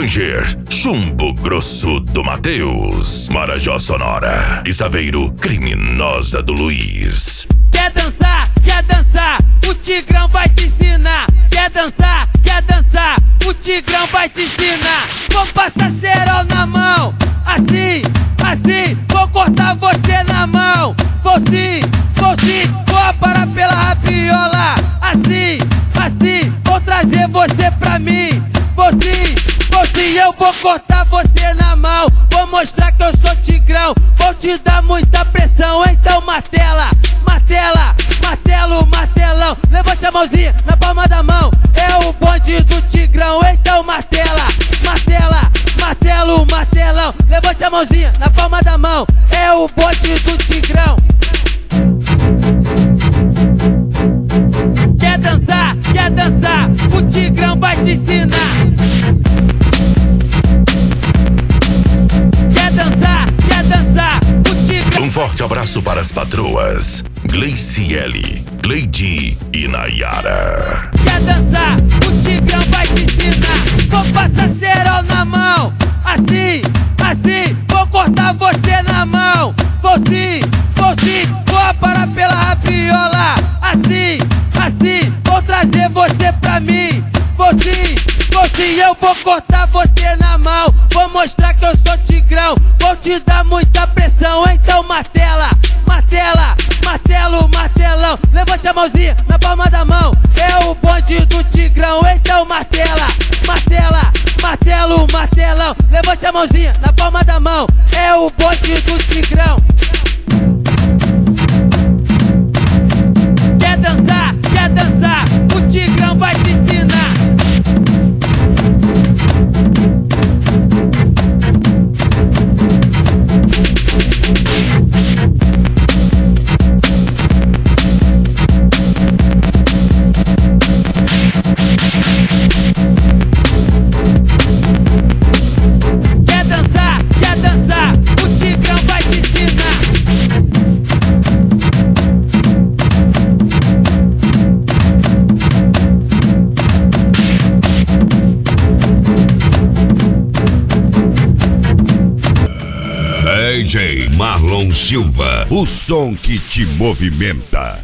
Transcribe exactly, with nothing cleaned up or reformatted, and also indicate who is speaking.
Speaker 1: Ranger, Chumbo Grosso do Matheus, Marajó Sonora e Saveiro, Criminosa do Luiz.
Speaker 2: Quer dançar, quer dançar, o Tigrão vai te ensinar. Quer dançar, quer dançar, o Tigrão vai te ensinar. Vou passar cerol na mão, assim, assim, vou cortar você na mão. Vou sim, vou sim, vou parar pela rabiola. Assim, assim, vou trazer você pra mim. Vou sim, vou sim, eu vou cortar você na mão. Vou mostrar que eu sou Tigrão, vou te dar muita pressão. Então martela, martela, martelo, martelão. Levante a mãozinha na palma da mão, é o bonde do Tigrão. Então martela, martela, martelo, martelão. Levante a mãozinha na palma da mão, é o bonde do Tigrão. Quer dançar, quer dançar, o Tigrão vai te ensinar. Quer dançar, quer dançar, o Tigrão.
Speaker 1: Um forte abraço para as patroas Gleiciele, Gleidi e Nayara.
Speaker 2: Quer dançar, o Tigrão vai te ensinar. Vou passar cerol na mão, assim, assim, vou cortar você na mão. Vou sim, vou sim, vou parar pela rabiola. Assim, assim, vou trazer você pra mim. Vou sim, vou sim, eu vou cortar você na mão. Vou mostrar que eu sou Tigrão, vou te dar muita pressão. Então martela, martela, martelo, martelão. Levante a mãozinha na palma da mão, é o bonde do Tigrão. Então martela, martela, martelo, martelão. Levante a mãozinha na palma da mão, é o bonde do Tigrão. Quer dançar, quer dançar, o Tigrão vai te ensinar. Quer dançar, quer dançar, o Tigrão vai te ensinar.
Speaker 3: D J Marlon Silva, o som que te movimenta.